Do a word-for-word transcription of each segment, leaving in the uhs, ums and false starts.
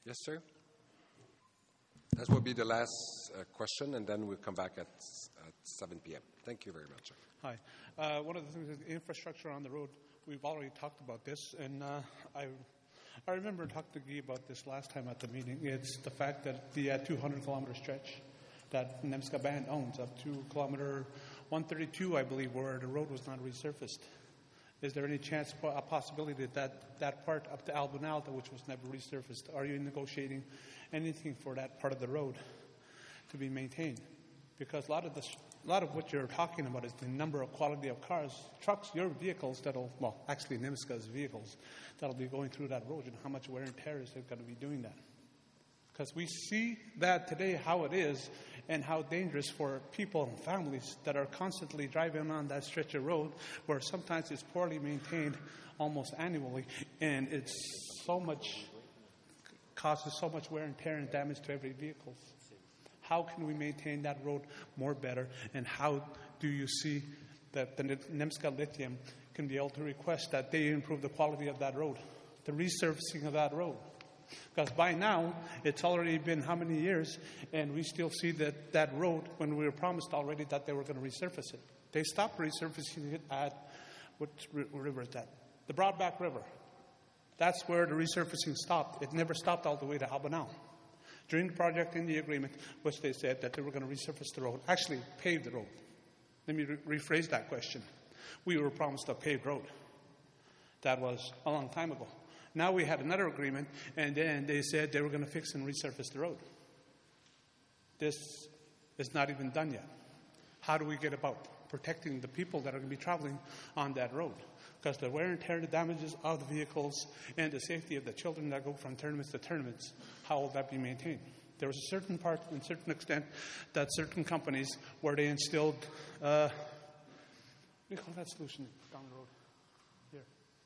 Yes, sir. That will be the last uh, question, and then we'll come back at, at seven p.m. Thank you very much. Sir. Hi. Uh, one of the things is the infrastructure on the road. We've already talked about this, and uh, I I remember talking to Guy about this last time at the meeting. It's the fact that the uh, two hundred kilometer stretch that Nemska Band owns, up to kilometer one thirty-two, I believe, where the road was not resurfaced. Is there any chance, a possibility that that, that part up to Albunalta, which was never resurfaced, are you negotiating anything for that part of the road to be maintained? Because a lot of this, a lot of what you're talking about is the number of quality of cars, trucks, your vehicles that'll, well, actually Nemska's vehicles that'll be going through that road, and how much wear and tear is it going to be doing that? Because we see that today, how it is, and how dangerous for people and families that are constantly driving on that stretch of road, where sometimes it's poorly maintained almost annually, and it's so much, causes so much wear and tear and damage to every vehicle. How can we maintain that road more better, and how do you see that the Nemska Lithium can be able to request that they improve the quality of that road, the resurfacing of that road? Because by now, it's already been how many years, and we still see that, that road, when we were promised already that they were going to resurface it. They stopped resurfacing it at, what river is that? The Broadback River. That's where the resurfacing stopped. It never stopped all the way to Albunal. During the project in the agreement, which they said that they were going to resurface the road, actually pave the road. Let me re- rephrase that question. We were promised a paved road. That was a long time ago. Now we had another agreement, and then they said they were going to fix and resurface the road. This is not even done yet. How do we get about protecting the people that are going to be traveling on that road? Because the wear and tear, the damages of the vehicles, and the safety of the children that go from tournaments to tournaments, how will that be maintained? There was a certain part, and a certain extent, that certain companies where they instilled, uh, what do you call that solution down the road? Here.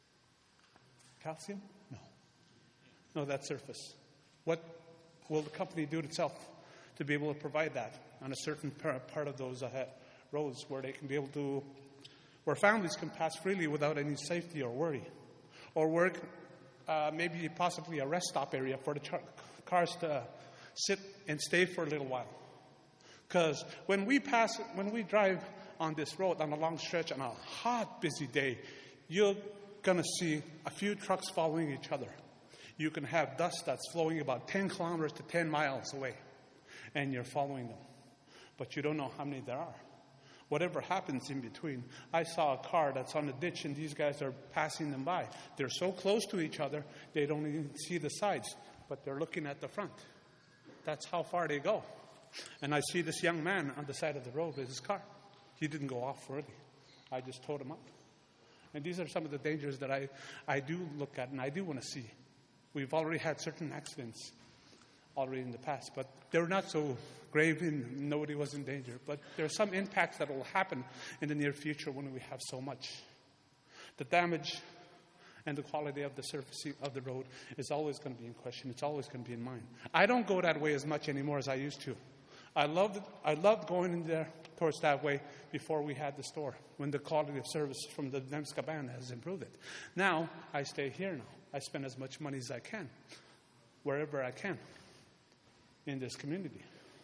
Calcium? No. No, that's surface. What will the company do itself to be able to provide that on a certain part of those uh, roads where they can be able to, where families can pass freely without any safety or worry? Or where uh, maybe possibly a rest stop area for the char- cars to sit and stay for a little while. Because when we pass, when we drive on this road on a long stretch on a hot, busy day, you're going to see a few trucks following each other. You can have dust that's flowing about ten kilometers to ten miles away, and you're following them. But you don't know how many there are. Whatever happens in between. I saw a car that's on the ditch, and these guys are passing them by. They're so close to each other, they don't even see the sides, but they're looking at the front. That's how far they go. And I see this young man on the side of the road with his car. He didn't go off early. I just towed him up. And these are some of the dangers that I, I do look at and I do want to see. We've already had certain accidents already in the past, but they're not so grave and nobody was in danger. But there are some impacts that will happen in the near future when we have so much. The damage and the quality of the surfacing of the road is always going to be in question. It's always going to be in mind. I don't go that way as much anymore as I used to. I loved, I loved going in there towards that way before we had the store, when the quality of service from the Nemska Band has improved it. Now, I stay here now. I spend as much money as I can, wherever I can, in this community.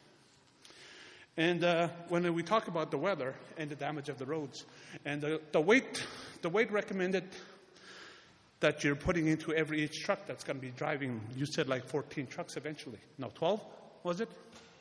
And uh, when we talk about the weather and the damage of the roads, and the, the weight, the weight recommended that you're putting into every each truck that's going to be driving, you said like fourteen trucks eventually. No, twelve, was it?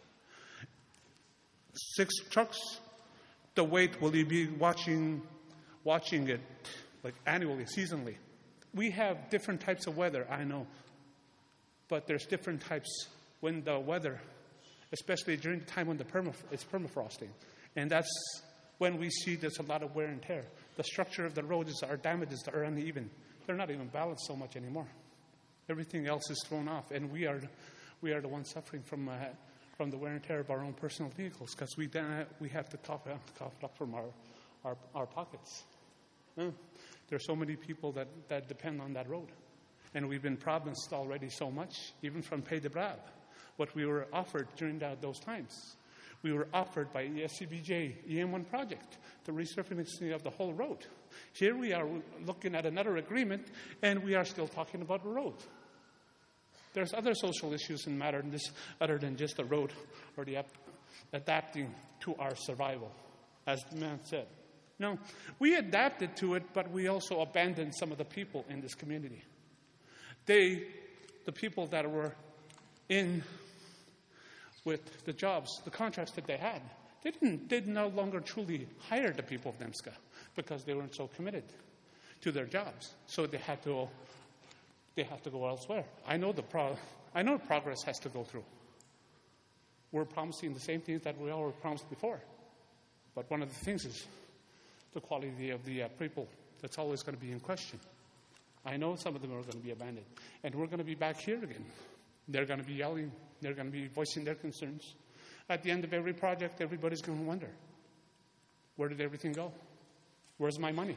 Six trucks. The weight, will you be watching watching it like annually, seasonally? We have different types of weather, I know. But there's different types when the weather, especially during the time when the permaf- it's permafrosting. And that's when we see there's a lot of wear and tear. The structure of the roads are damages that are uneven. They're not even balanced so much anymore. Everything else is thrown off, and we are we are the ones suffering from uh, from the wear and tear of our own personal vehicles, because we uh, we have to cough, uh, cough it up from our our, our pockets. Uh, there are so many people that, that depend on that road, and we've been promised already so much, even from Pays de Brave, what we were offered during that, those times. We were offered by E S C B J, E M one project, the resurfacing of the whole road. Here we are looking at another agreement, and we are still talking about a road. There's other social issues in matter in this other than just the road or the ap- adapting to our survival, as the man said. No, we adapted to it, but we also abandoned some of the people in this community. They, the people that were in with the jobs, the contracts that they had, they didn't, they no longer truly hire the people of Nemska because they weren't so committed to their jobs. So they had to, they had to go elsewhere. I know the pro, I know progress has to go through. We're promising the same things that we all were promised before. But one of the things is the quality of the uh, people. That's always going to be in question. I know some of them are going to be abandoned. And we're going to be back here again. They're going to be yelling. They're going to be voicing their concerns. At the end of every project, everybody's going to wonder, where did everything go? Where's my money?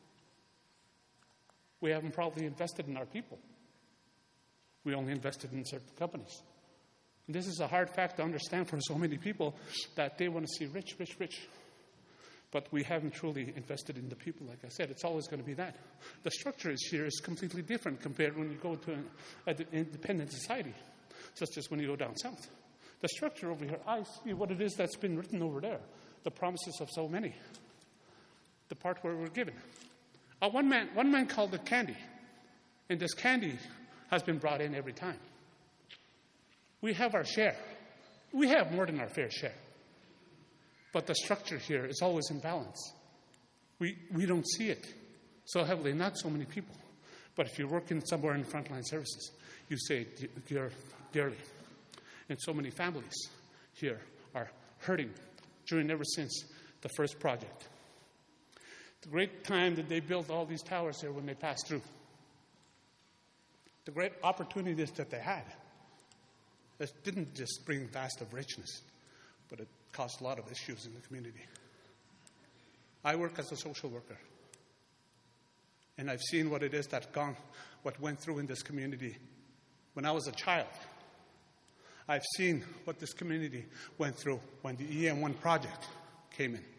We haven't probably invested in our people. We only invested in certain companies. And this is a hard fact to understand for so many people that they want to see rich, rich, rich. But we haven't truly invested in the people, like I said. It's always going to be that. The structure is here is completely different compared when you go to an, an independent society, such as when you go down south. The structure over here, I see what it is that's been written over there, the promises of so many, the part where we're given. Uh, one man, one man called it candy, and this candy has been brought in every time. We have our share. We have more than our fair share. But the structure here is always in balance. We, we don't see it so heavily, not so many people. But if you're working somewhere in frontline services, you say it dearly. And so many families here are hurting during ever since the first project. The great time that they built all these towers here when they passed through. The great opportunities that they had. It didn't just bring vast of richness, but it caused a lot of issues in the community. I work as a social worker, and I've seen what it is that gone, what went through in this community when I was a child. I've seen what this community went through when the E M one project came in.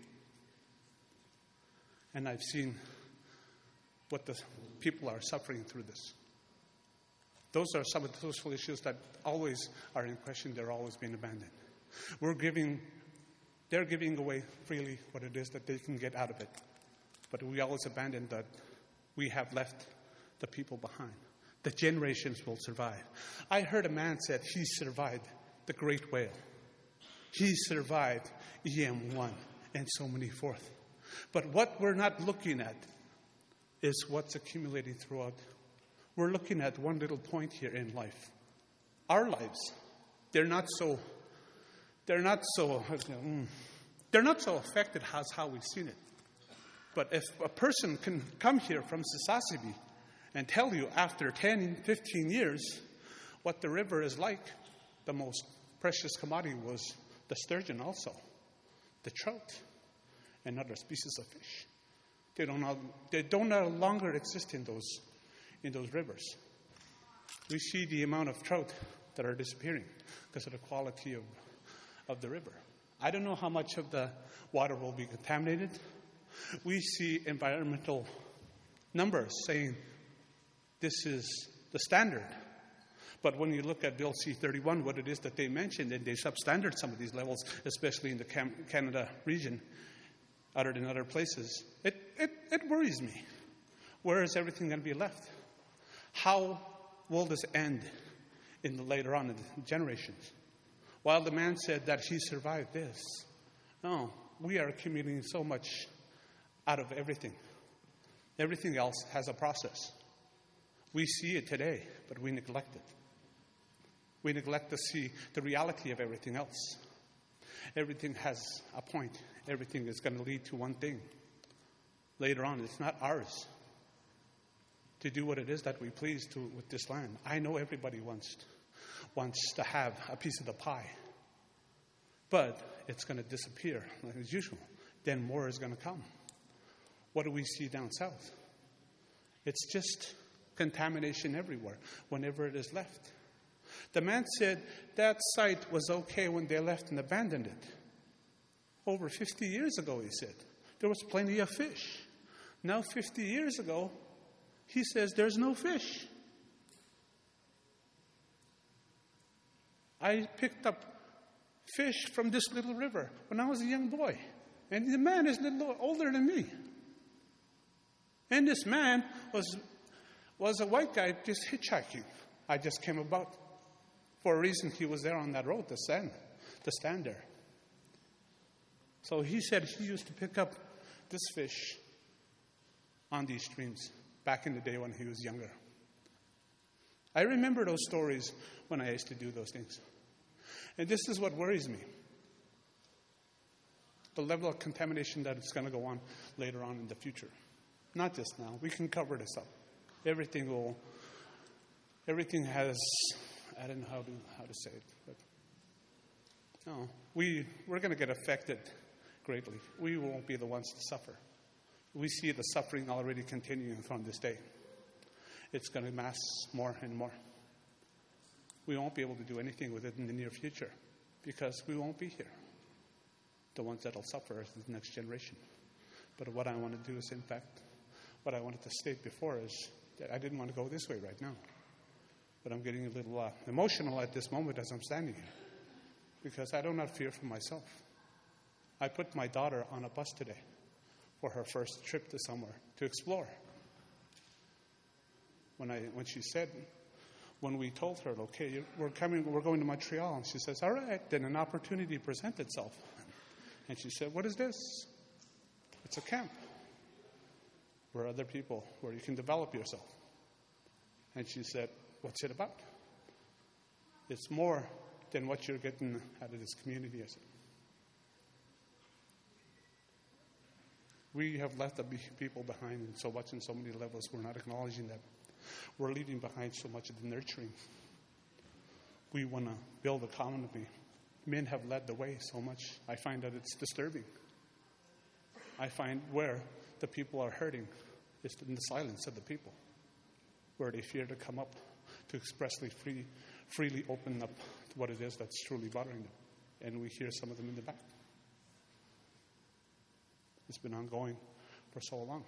And I've seen what the people are suffering through this. Those are some of the social issues that always are in question. They're always being abandoned. We're giving, they're giving away freely what it is that they can get out of it. But we always abandon that we have left the people behind. The generations will survive. I heard a man said he survived the Great Whale. He survived E M one and so many forth. But what we're not looking at is what's accumulating throughout. We're looking at one little point here in life. Our lives, they're not so, they're not so, they're not so affected as how we've seen it. But if a person can come here from Sasasebi and tell you after ten, fifteen years what the river is like, the most precious commodity was the sturgeon also, the trout, and other species of fish. They don't, they don't no longer exist in those, in those rivers. We see the amount of trout that are disappearing because of the quality of, of the river. I don't know how much of the water will be contaminated. We see environmental numbers saying this is the standard. But when you look at Bill C thirty-one, what it is that they mentioned, and they substandard some of these levels, especially in the Cam- Canada region, other than other places, it, it, it worries me. Where is everything going to be left? How will this end in the later on in the generations? While the man said that he survived this, no, we are accumulating so much out of everything. Everything else has a process. We see it today, but we neglect it. We neglect to see the reality of everything else. Everything has a point. Everything is going to lead to one thing. Later on, it's not ours to do what it is that we please to with this land. I know everybody wants, wants to have a piece of the pie. But it's going to disappear like as usual. Then more is going to come. What do we see down south? It's just contamination everywhere whenever it is left. The man said that site was okay when they left and abandoned it. Over fifty years ago, he said, there was plenty of fish. Now fifty years ago, he says there's no fish. I picked up fish from this little river when I was a young boy. And the man is a little older than me. And this man was, was a white guy just hitchhiking. I just came about. For a reason, he was there on that road to stand, to stand there. So he said he used to pick up this fish on these streams back in the day when he was younger. I remember those stories when I used to do those things. And this is what worries me. The level of contamination that is going to go on later on in the future. Not just now. We can cover this up. Everything will, everything has, I don't know how to, how to say it, but no, we, we're going to get affected greatly. We won't be the ones to suffer. We see the suffering already continuing from this day. It's going to mass more and more. We won't be able to do anything with it in the near future because we won't be here. The ones that will suffer is the next generation. But what I want to do is, in fact, what I wanted to state before is that I didn't want to go this way right now. But I'm getting a little uh, emotional at this moment as I'm standing here because I do not fear for myself. I put my daughter on a bus today for her first trip to somewhere to explore. When I when she said, when we told her, okay, we're coming, we're going to Montreal, and she says, all right, then an opportunity presents itself. And she said, what is this? It's a camp where other people, where you can develop yourself. And she said, what's it about? It's more than what you're getting out of this community. I said, we have left the people behind in so much, in so many levels. We're not acknowledging them. We're leaving behind so much of the nurturing. We want to build a community. Men have led the way so much. I find that it's disturbing. I find where the people are hurting is in the silence of the people, where they fear to come up to expressly free, freely open up to what it is that's truly bothering them. And we hear some of them in the back. It's been ongoing for so long.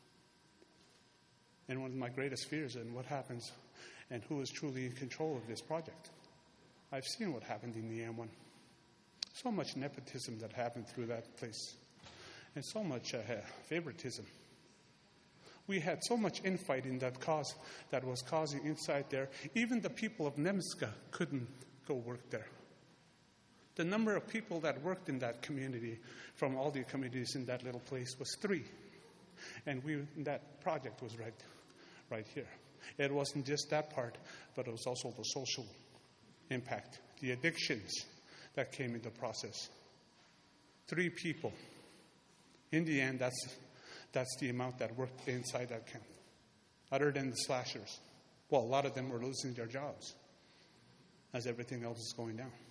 And one of my greatest fears is what happens and who is truly in control of this project. I've seen what happened in the M one. So much nepotism that happened through that place. And so much uh, favoritism. We had so much infighting that caused, that was causing inside there. Even the people of Nemska couldn't go work there. The number of people that worked in that community, from all the communities in that little place, was three. And we that project was right, right here. It wasn't just that part, but it was also the social impact, the addictions that came into the process. Three people. In the end, that's that's the amount that worked inside that camp. Other than the slashers. Well, a lot of them were losing their jobs as everything else is going down.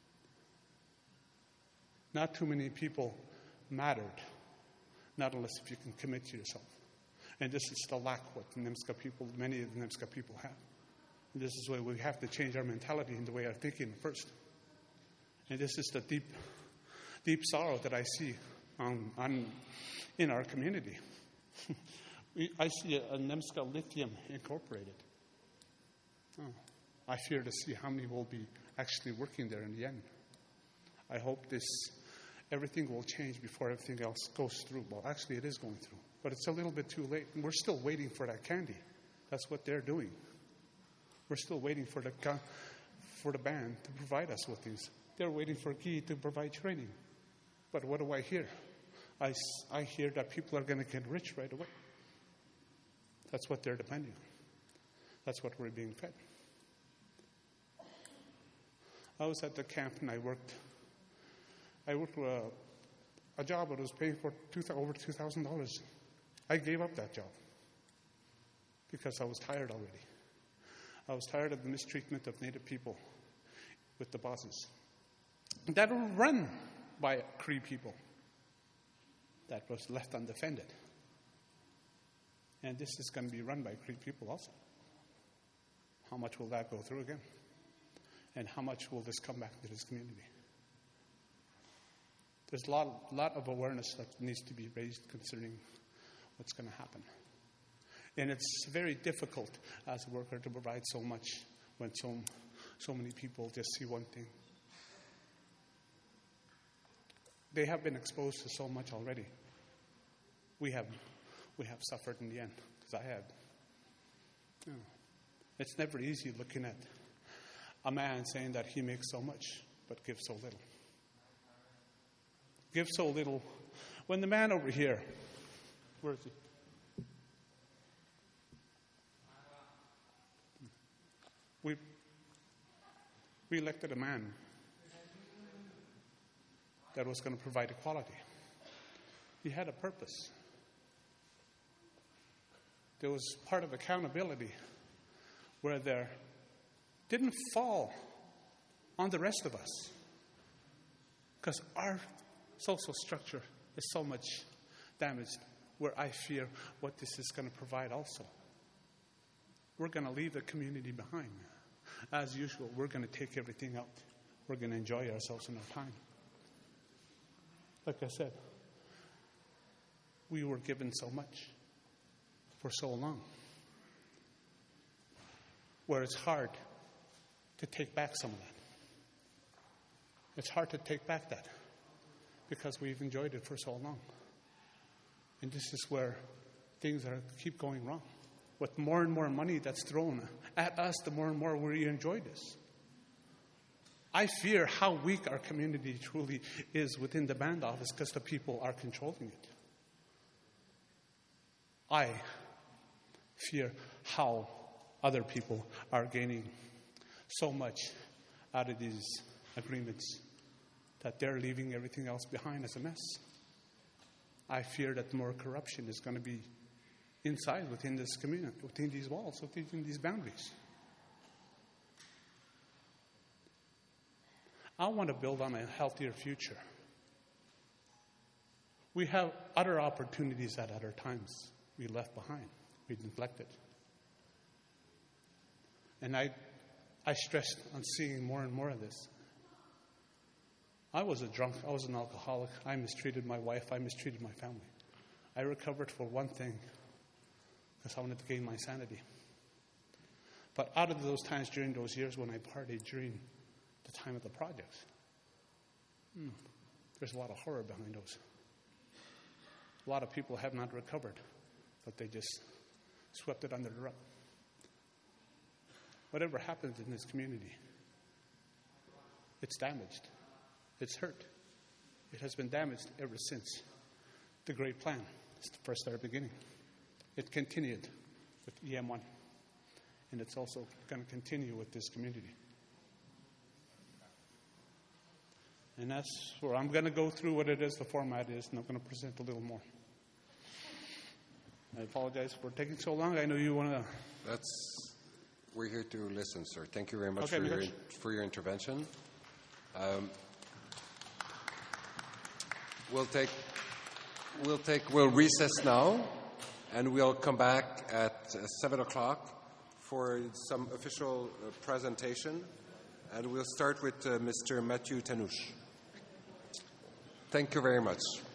Not too many people mattered, not unless if you can commit to yourself. And this is the lack what the Nemska people, many of the Nemska people have. And this is why we have to change our mentality and the way of thinking first. And this is the deep, deep sorrow that I see on, on in our community. we, I see a, a Nemska Lithium Incorporated. Oh, I fear to see how many will be actually working there in the end. I hope this everything will change before everything else goes through. Well, actually, it is going through. But it's a little bit too late. And we're still waiting for that candy. That's what they're doing. We're still waiting for the for the band to provide us with these. They're waiting for Guy to provide training. But what do I hear? I, I hear that people are going to get rich right away. That's what they're depending on. That's what we're being fed. I was at the camp and I worked. I worked uh, a job that was paying for two, over two thousand dollars. I gave up that job because I was tired already. I was tired of the mistreatment of Native people with the bosses. That were run by Cree people. That was left undefended. And this is going to be run by Cree people also. How much will that go through again? And how much will this come back to this community? There's a lot, lot of awareness that needs to be raised concerning what's going to happen. And it's very difficult as a worker to provide so much when so so many people just see one thing. They have been exposed to so much already. We have, we have suffered in the end, because I have. You know, it's never easy looking at a man saying that he makes so much, but gives so little. Give so little. When the man over here, where is he? We, we elected a man that was going to provide equality. He had a purpose. There was part of accountability where there didn't fall on the rest of us, because our social structure is so much damaged, where I fear what this is going to provide also. We're going to leave the community behind. As usual, we're going to take everything out. We're going to enjoy ourselves in our time. Like I said, we were given so much for so long, where it's hard to take back some of that. It's hard to take back that because we've enjoyed it for so long. And this is where things are keep going wrong. With more and more money that's thrown at us, the more and more we enjoy this. I fear how weak our community truly is within the band office because the people are controlling it. I fear how other people are gaining so much out of these agreements that they're leaving everything else behind as a mess. I fear that more corruption is going to be inside within this community, within these walls, within these boundaries. I want to build on a healthier future. We have other opportunities at other times we left behind, we neglected. And I, I stressed on seeing more and more of this. I was a drunk, I was an alcoholic, I mistreated my wife, I mistreated my family. I recovered for one thing, because I wanted to gain my sanity. But out of those times during those years when I partied during the time of the projects, hmm, there's a lot of horror behind those. A lot of people have not recovered, but they just swept it under the rug. Whatever happens in this community, it's damaged. It's hurt. It has been damaged ever since the Great Plan, it's the first start beginning. It continued with E M one, and it's also going to continue with this community. And that's where I'm going to go through what it is, the format is, and I'm going to present a little more. I apologize for taking so long. I know you want to... That's... We're here to listen, sir. Thank you very much Okay, for, your, for your intervention. Um, we'll take... We'll take... We'll recess now, and we'll come back at uh, seven o'clock for some official uh, presentation, and we'll start with uh, Mister Mathieu Tannouche. Thank you very much.